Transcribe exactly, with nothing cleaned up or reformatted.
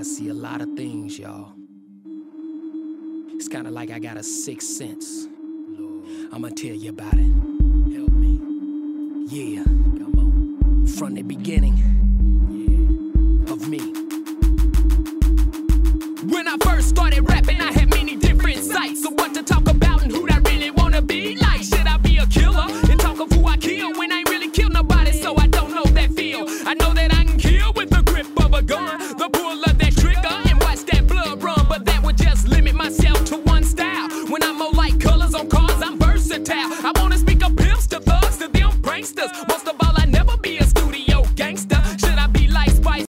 see a lot of things, y'all. It's kinda like I got a sixth sense. Lord, I'ma tell you about it. Help me. Yeah, come on. From the beginning,